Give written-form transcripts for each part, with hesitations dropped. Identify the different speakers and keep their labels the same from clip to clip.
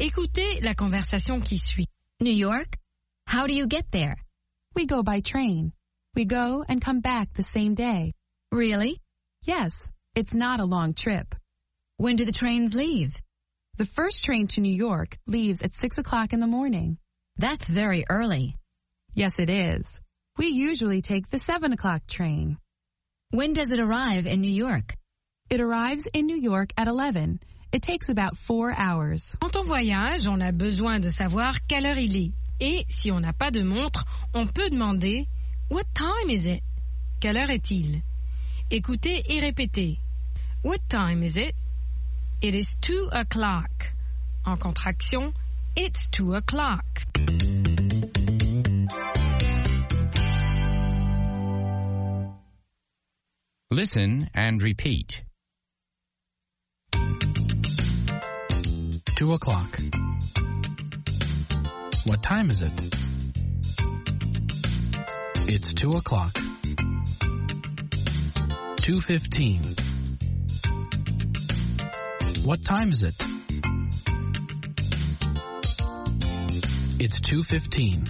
Speaker 1: Écoutez la conversation qui suit.
Speaker 2: New York? How do you get there?
Speaker 3: We go by train. We go and come back the same day.
Speaker 2: Really?
Speaker 3: Yes, it's not a long trip.
Speaker 2: When do the trains leave?
Speaker 3: The first train to New York leaves at 6 o'clock in the morning.
Speaker 2: That's very early.
Speaker 3: Yes, it is. We usually take the 7 o'clock train.
Speaker 2: When does it arrive in New York?
Speaker 3: It arrives in New York at 11. It takes about 4 hours.
Speaker 1: Quand on voyage, on a besoin de savoir quelle heure il est. Et si on n'a pas de montre, on peut demander « What time is it ?» Quelle heure est-il? Écoutez et répétez. What time is it? It is 2 o'clock. En contraction, it's 2 o'clock.
Speaker 4: Listen and repeat.
Speaker 5: 2 o'clock. What time is it? It's 2 o'clock. 2:15. What time is it? It's 2:15.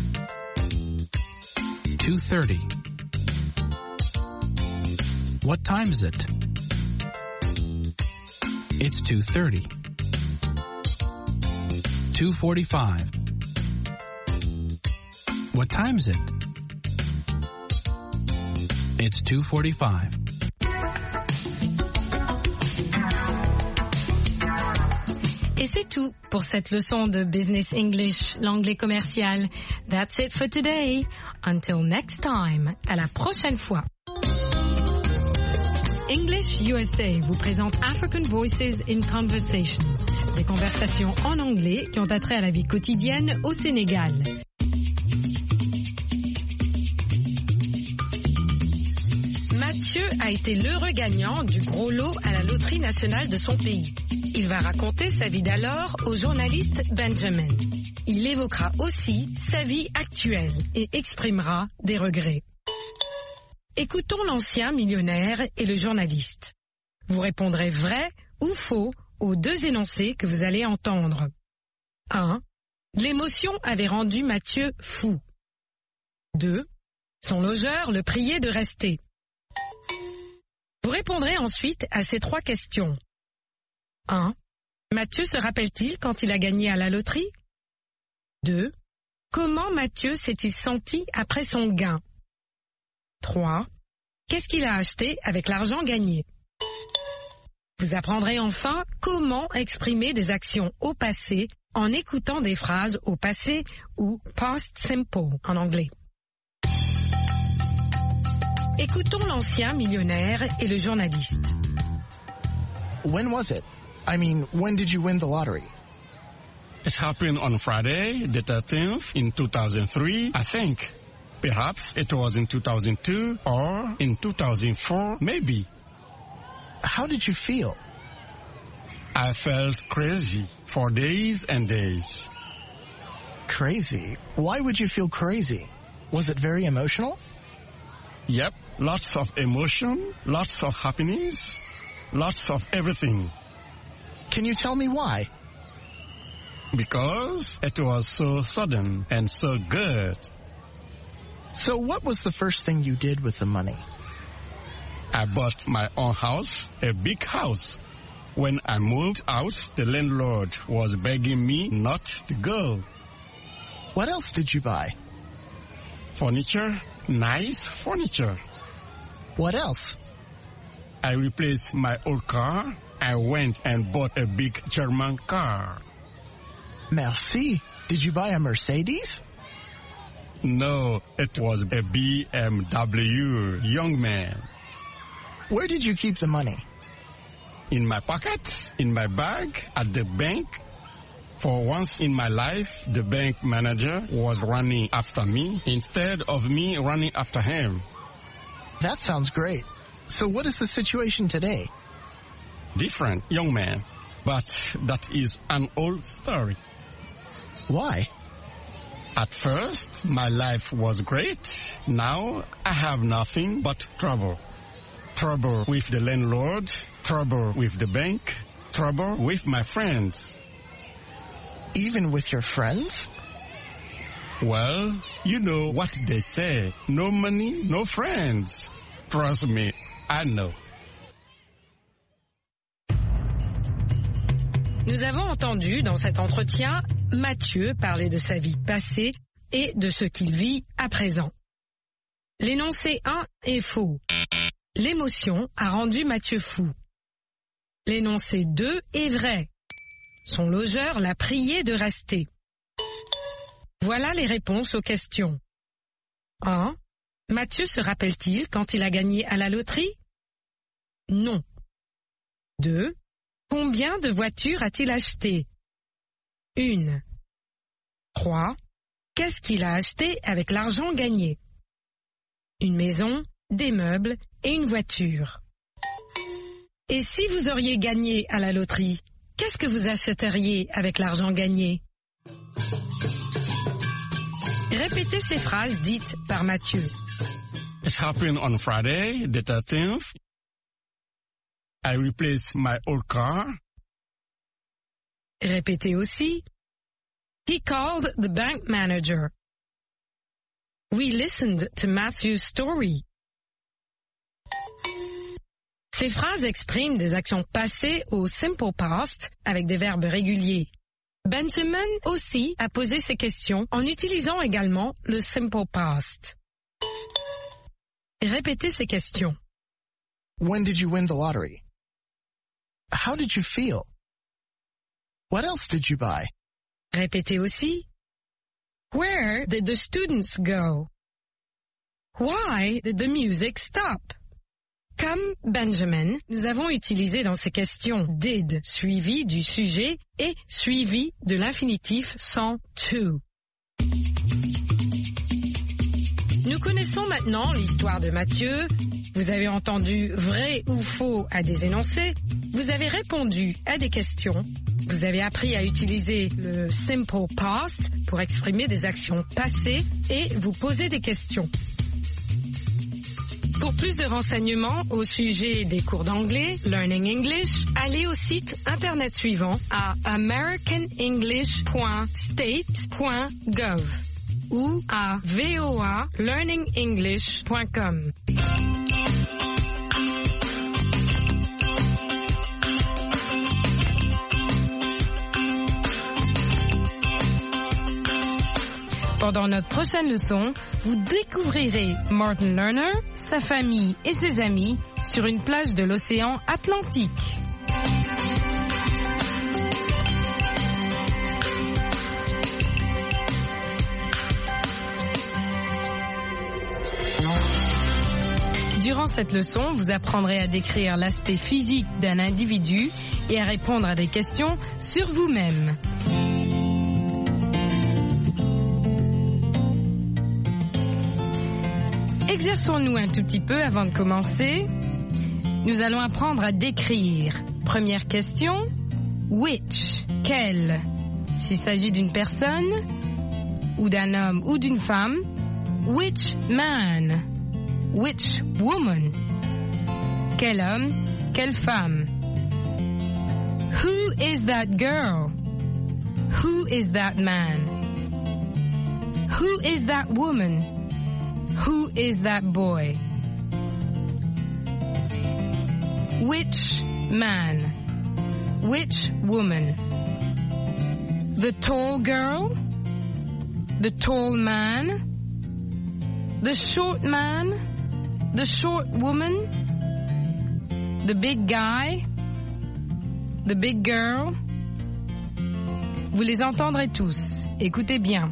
Speaker 5: 2:30. What time is it? It's 2:30. 2:45. What time is it? It's 2:45.
Speaker 1: Et c'est tout pour cette leçon de Business English, l'anglais commercial. That's it for today. Until next time. À la prochaine fois. English USA vous présente African Voices in Conversation. Des conversations en anglais qui ont attrait à la vie quotidienne au Sénégal. Mathieu a été l'heureux gagnant du gros lot à la loterie nationale de son pays. Il va raconter sa vie d'alors au journaliste Benjamin. Il évoquera aussi sa vie actuelle et exprimera des regrets. Écoutons l'ancien millionnaire et le journaliste. Vous répondrez vrai ou faux aux deux énoncés que vous allez entendre. 1. L'émotion avait rendu Mathieu fou. 2. Son logeur le priait de rester. Vous répondrez ensuite à ces trois questions. 1. Mathieu se rappelle-t-il quand il a gagné à la loterie? 2. Comment Mathieu s'est-il senti après son gain? 3. Qu'est-ce qu'il a acheté avec l'argent gagné? Vous apprendrez enfin comment exprimer des actions au passé en écoutant des phrases au passé ou past simple en anglais. Écoutons l'ancien millionnaire et le journaliste.
Speaker 6: When was it? I mean, when did you win the lottery?
Speaker 7: It happened on Friday, the 13th, in 2003, I think. Perhaps it was in 2002 or in 2004, maybe.
Speaker 6: How did you feel?
Speaker 7: I felt crazy for days and days.
Speaker 6: Crazy? Why would you feel crazy? Was it very emotional?
Speaker 7: Yep, lots of emotion, lots of happiness, lots of everything.
Speaker 6: Can you tell me why?
Speaker 7: Because it was so sudden and so good.
Speaker 6: So what was the first thing you did with the money?
Speaker 7: I bought my own house, a big house. When I moved out, the landlord was begging me not to go.
Speaker 6: What else did you buy?
Speaker 7: Furniture, nice furniture.
Speaker 6: What else?
Speaker 7: I replaced my old car. I went and bought a big German car.
Speaker 6: Merci. Did you buy a Mercedes?
Speaker 7: No, it was a BMW, young man.
Speaker 6: Where did you keep the money?
Speaker 7: In my pocket, in my bag, at the bank. For once in my life, the bank manager was running after me instead of me running after him.
Speaker 6: That sounds great. So what is the situation today?
Speaker 7: Different, young man. But that is an old story.
Speaker 6: Why?
Speaker 7: At first, my life was great. Now, I have nothing but trouble. Trouble with the landlord, trouble with the bank, trouble with my friends.
Speaker 6: Even with your friends?
Speaker 7: Well, you know what they say. No money, no friends. Trust me, I know.
Speaker 1: Nous avons entendu dans cet entretien Mathieu parler de sa vie passée et de ce qu'il vit à présent. L'énoncé 1 est faux. L'émotion a rendu Mathieu fou. L'énoncé 2 est vrai. Son logeur l'a prié de rester. Voilà les réponses aux questions. 1. Mathieu se rappelle-t-il quand il a gagné à la loterie? Non. 2. Combien de voitures a-t-il acheté? 1. 3. Qu'est-ce qu'il a acheté avec l'argent gagné? Une maison, des meubles et une voiture. Et si vous auriez gagné à la loterie, qu'est-ce que vous achèteriez avec l'argent gagné? Répétez ces phrases dites par Mathieu.
Speaker 7: It happened on Friday, the 13th. I replaced my old car.
Speaker 1: Répétez aussi. He called the bank manager. We listened to Matthew's story. Ces phrases expriment des actions passées au simple past avec des verbes réguliers. Benjamin aussi a posé ces questions en utilisant également le simple past. Répétez ces questions.
Speaker 6: When did you win the lottery? How did you feel? What else did you buy?
Speaker 1: Répétez aussi. Where did the students go? Why did the music stop? Comme Benjamin, nous avons utilisé dans ces questions did suivi du sujet et suivi de l'infinitif sans to. Nous connaissons maintenant l'histoire de Mathieu. Vous avez entendu vrai ou faux à des énoncés. Vous avez répondu à des questions. Vous avez appris à utiliser le simple past pour exprimer des actions passées et vous poser des questions. Pour plus de renseignements au sujet des cours d'anglais, Learning English, allez au site internet suivant à americanenglish.state.gov ou à voalearningenglish.com. Pendant notre prochaine leçon, vous découvrirez Martin Lerner, sa famille et ses amis sur une plage de l'océan Atlantique. Durant cette leçon, vous apprendrez à décrire l'aspect physique d'un individu et à répondre à des questions sur vous-même. Exerçons-nous un tout petit peu avant de commencer. Nous allons apprendre à décrire. Première question, which, quel? S'il s'agit d'une personne, ou d'un homme ou d'une femme, which man? Which woman? Quel homme, quelle femme? Who is that girl? Who is that man? Who is that woman? Who is that boy? Which man? Which woman? The tall girl? The tall man? The short man? The short woman? The big guy? The big girl? Vous les entendrez tous. Écoutez bien.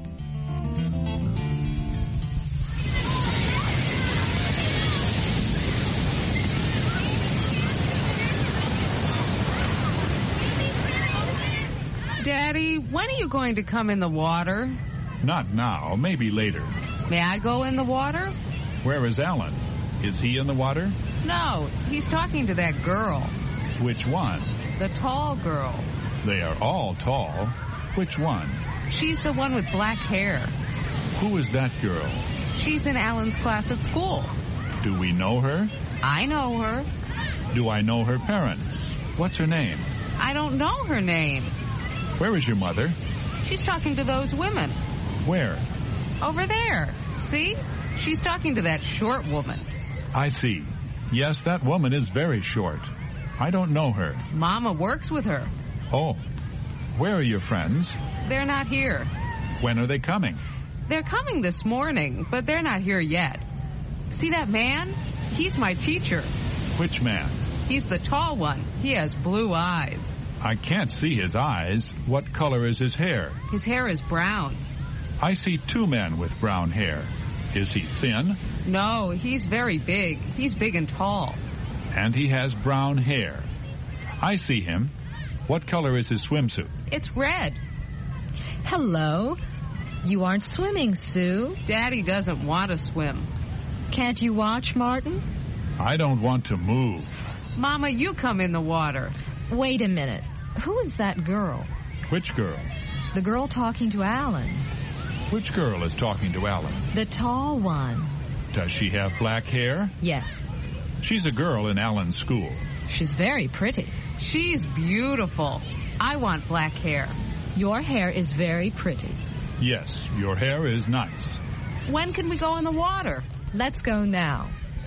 Speaker 3: Daddy, when are you going to come in the water?
Speaker 8: Not now, maybe later.
Speaker 3: May I go in the water?
Speaker 8: Where is Alan? Is he in the water?
Speaker 3: No, he's talking to that girl.
Speaker 8: Which one?
Speaker 3: The tall girl.
Speaker 8: They are all tall. Which one?
Speaker 3: She's the one with black hair.
Speaker 8: Who is that girl?
Speaker 3: She's in Alan's class at school.
Speaker 8: Do we know her?
Speaker 3: I know her.
Speaker 8: Do I know her parents? What's her name?
Speaker 3: I don't know her name.
Speaker 8: Where is your mother?
Speaker 9: She's talking to those women.
Speaker 8: Where?
Speaker 9: Over there. See? She's talking to that short woman.
Speaker 8: I see. Yes, that woman is very short. I don't know her.
Speaker 9: Mama works with her.
Speaker 8: Oh. Where are your friends?
Speaker 9: They're not here.
Speaker 8: When are they coming?
Speaker 9: They're coming this morning, but they're not here yet. See that man? He's my teacher.
Speaker 8: Which man?
Speaker 9: He's the tall one. He has blue eyes.
Speaker 8: I can't see his eyes. What color is his hair?
Speaker 9: His hair is brown.
Speaker 8: I see two men with brown hair. Is he thin?
Speaker 9: No, he's very big. He's big and tall.
Speaker 8: And he has brown hair. I see him. What color is his swimsuit?
Speaker 9: It's red.
Speaker 2: Hello. You aren't swimming, Sue.
Speaker 9: Daddy doesn't want to swim.
Speaker 2: Can't you watch, Martin?
Speaker 8: I don't want to move.
Speaker 9: Mama, you come in the water.
Speaker 2: Wait a minute. Who is that girl?
Speaker 8: Which girl?
Speaker 2: The girl talking to Alan.
Speaker 8: Which girl is talking to Alan?
Speaker 2: The tall one.
Speaker 8: Does she have black hair?
Speaker 2: Yes.
Speaker 8: She's a girl in Alan's school.
Speaker 2: She's very pretty.
Speaker 9: She's beautiful. I want black hair.
Speaker 2: Your hair is very pretty.
Speaker 8: Yes, your hair is nice.
Speaker 9: When can we go in the water?
Speaker 2: Let's go now.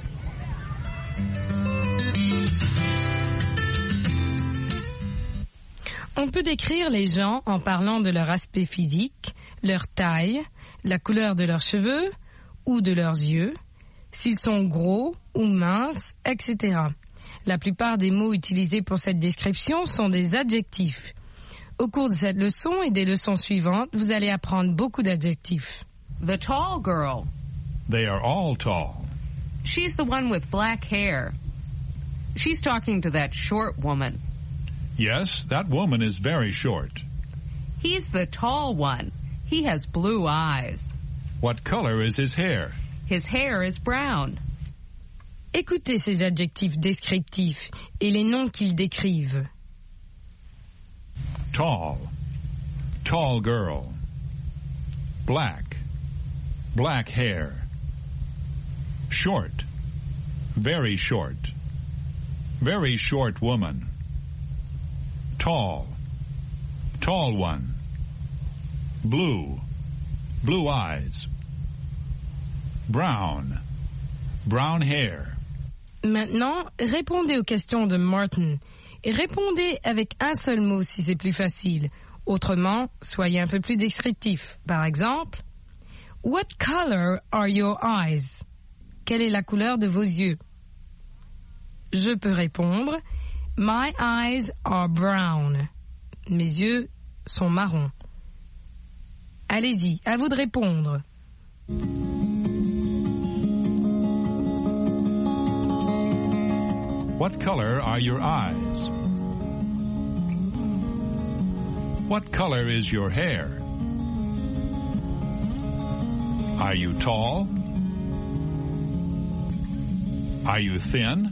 Speaker 1: On peut décrire les gens en parlant de leur aspect physique, leur taille, la couleur de leurs cheveux ou de leurs yeux, s'ils sont gros ou minces, etc. La plupart des mots utilisés pour cette description sont des adjectifs. Au cours de cette leçon et des leçons suivantes, vous allez apprendre beaucoup d'adjectifs.
Speaker 9: The tall girl.
Speaker 8: They are all tall.
Speaker 9: She's the one with black hair. She's talking to that short woman.
Speaker 8: Yes, that woman is very short.
Speaker 9: He's the tall one. He has blue eyes.
Speaker 8: What color is his hair?
Speaker 9: His hair is brown.
Speaker 1: Écoutez ces adjectifs descriptifs et les noms qu'ils décrivent.
Speaker 8: Tall. Tall girl. Black. Black hair. Short. Very short. Very short woman. Tall. Tall one. Blue. Blue eyes. Brown. Brown hair.
Speaker 1: Maintenant, répondez aux questions de Martin et répondez avec un seul mot si c'est plus facile. Autrement, soyez un peu plus descriptif. Par exemple, What color are your eyes? Quelle est la couleur de vos yeux? Je peux répondre My eyes are brown. Mes yeux sont marrons. Allez-y, à vous de répondre.
Speaker 8: What color are your eyes? What color is your hair? Are you tall? Are you thin?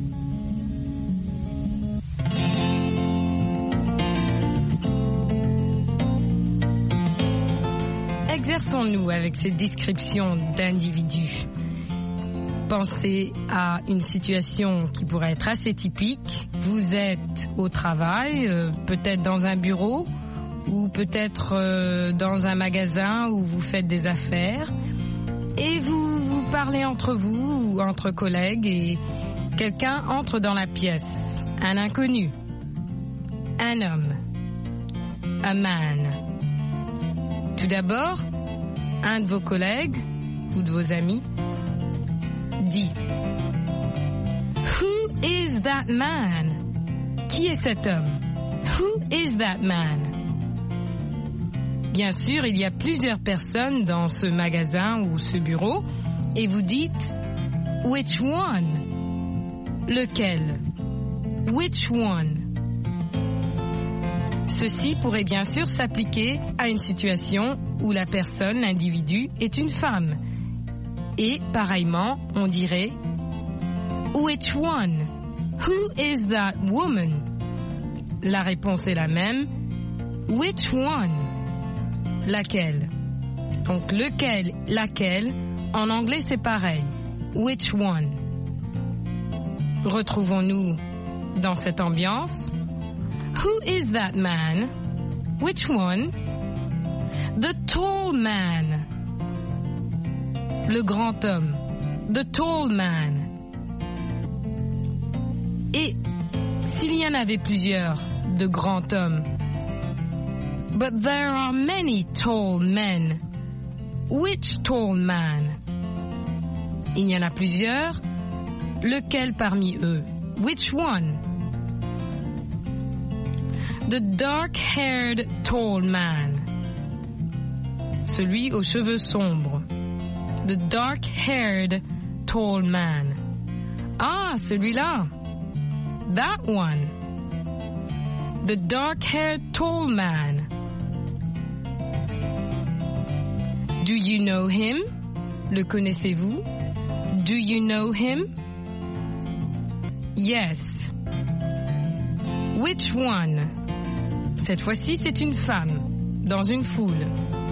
Speaker 1: Exerçons-nous avec ces descriptions d'individus. Pensez à une situation qui pourrait être assez typique. Vous êtes au travail, peut-être dans un bureau ou peut-être dans un magasin où vous faites des affaires et vous parlez entre vous ou entre collègues et quelqu'un entre dans la pièce. Un inconnu, un homme, a man. Tout d'abord, un de vos collègues ou de vos amis dit Who is that man? Qui est cet homme? Who is that man? Bien sûr, il y a plusieurs personnes dans ce magasin ou ce bureau et vous dites Which one? Lequel? Which one? Ceci pourrait bien sûr s'appliquer à une situation où la personne, l'individu, est une femme. Et, pareillement, on dirait Which one? Who is that woman? La réponse est la même. Which one? Laquelle? Donc, lequel, laquelle, en anglais c'est pareil. Which one? Retrouvons-nous dans cette ambiance. Who is that man? Which one? The tall man. Le grand homme. The tall man. Et s'il y en avait plusieurs de grands hommes. But there are many tall men. Which tall man? Il y en a plusieurs. Lequel parmi eux? Which one? The dark-haired tall man. Celui aux cheveux sombres. The dark-haired tall man. Ah, celui-là. That one. The dark-haired tall man. Do you know him? Le connaissez-vous? Do you know him? Yes. Which one? Cette fois-ci, c'est une femme, dans une foule.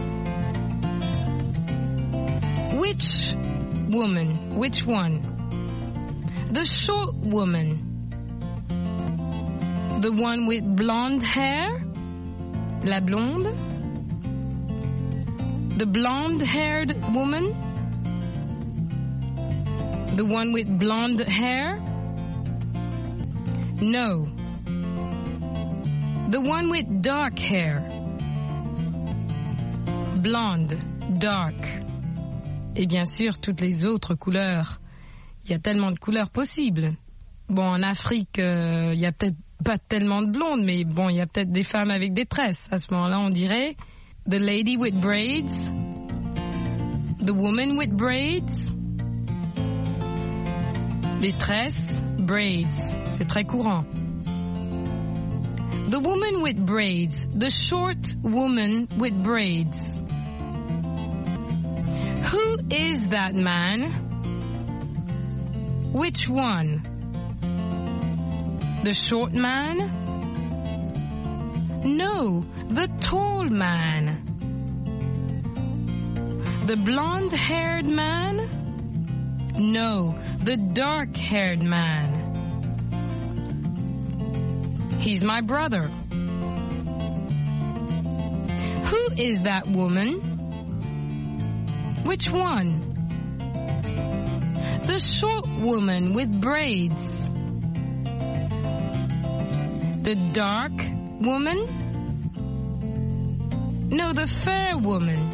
Speaker 1: Which woman? Which one? The short woman. The one with blonde hair? La blonde? The blonde-haired woman? The one with blonde hair? No. The one with dark hair. Blonde, dark. Et bien sûr, toutes les autres couleurs. Il y a tellement de couleurs possibles. Bon, en Afrique, il y a peut-être pas tellement de blondes, mais bon, il y a peut-être des femmes avec des tresses. À ce moment-là, on dirait the lady with braids, the woman with braids. Les tresses, braids, c'est très courant. The woman with braids, the short woman with braids. Who is that man? Which one? The short man? No, the tall man. The blonde-haired man? No, the dark-haired man. He's my brother. Who is that woman? Which one? The short woman with braids. The dark woman? No, the fair woman.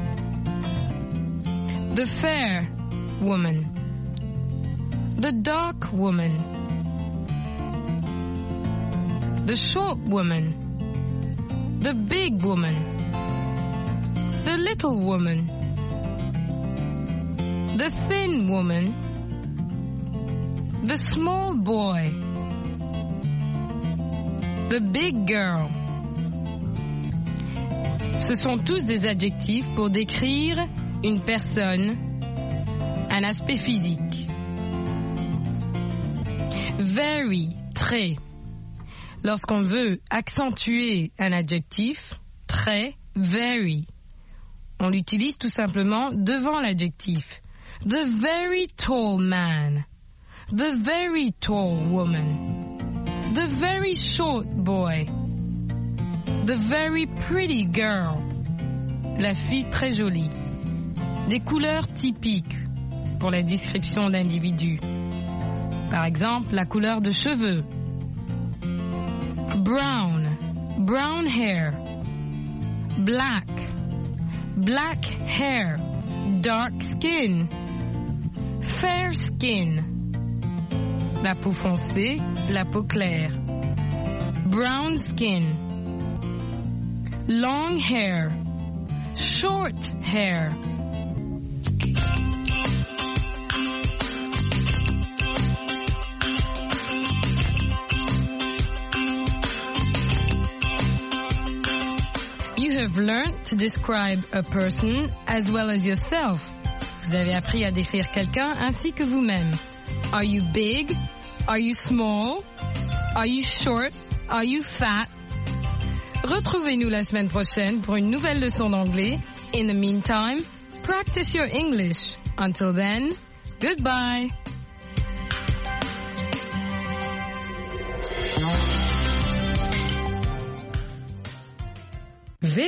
Speaker 1: The fair woman. The dark woman. The short woman. The big woman. The little woman. The thin woman. The small boy. The big girl. Ce sont tous des adjectifs pour décrire une personne, un aspect physique. Very, très. Lorsqu'on veut accentuer un adjectif, très, very, on l'utilise tout simplement devant l'adjectif. The very tall man. The very tall woman. The very short boy. The very pretty girl. La fille très jolie. Des couleurs typiques pour la description d'individus. Par exemple, la couleur de cheveux. Brown, brown hair. Black, black hair. Dark skin. Fair skin. La peau foncée, la peau claire. Brown skin. Long hair. Short hair. You have learned to describe a person as well as yourself. Vous avez appris à décrire quelqu'un ainsi que vous-même. Are you big? Are you small? Are you short? Are you fat? Retrouvez-nous la semaine prochaine pour une nouvelle leçon d'anglais. In the meantime, practice your English. Until then, goodbye.